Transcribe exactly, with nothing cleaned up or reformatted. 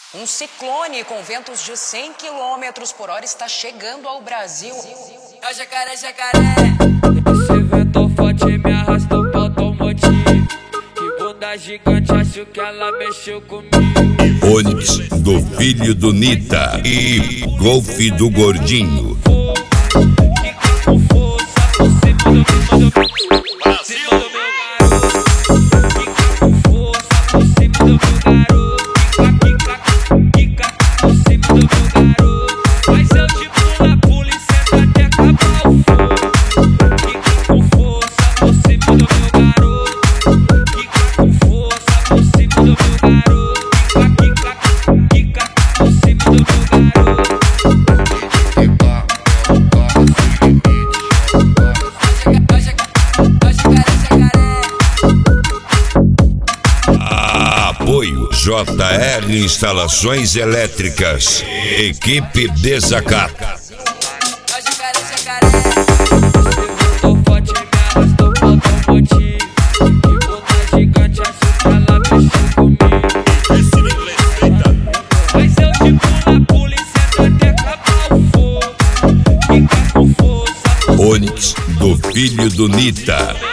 Um ciclone com ventos de cem quilômetros por hora está chegando ao Brasil. É o jacaré, jacaré. Esse vento forte me arrastou pro automotivo. Que bunda gigante, acho que ela mexeu comigo. Onix, do filho do Nita, e Golf do Gordinho. Que com força por cima do meu Brasil. Que com força por cima do meu garoto. Mas eu te pulo a polícia até acabar o fogo. Fica com força por cima do meu garoto. Fica com força por cima do meu garoto. Fica, fica, fica por cima do meu garoto. Apoio J R Instalações Elétricas. Equipe Desacato. Tô forte, me arrastou pro automotivo. Que bunda gigante, acho que ela mexeu comigo. Mas eu te pulo a polícia até acabar o fogo. Fica com força. Onix, do filho do Nita.